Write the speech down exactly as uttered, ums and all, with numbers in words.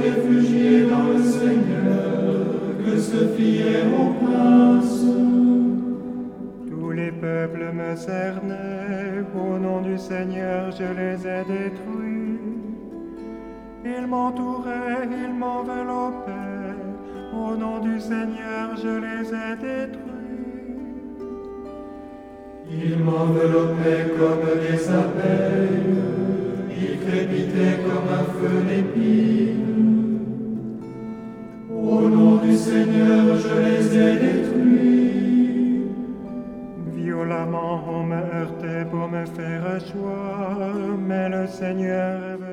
réfugiés dans le Seigneur, que se fier aux princes. Tous les peuples me cernaient, au nom du Seigneur je les ai détruits. Ils m'entouraient, ils m'enveloppaient, au nom du Seigneur je les ai détruits. Ils m'enveloppaient comme des abeilles, ils crépitaient comme un feu d'épines. Au nom du Seigneur je les ai détruits. Violemment on me heurtait pour me faire choix, mais le Seigneur est venu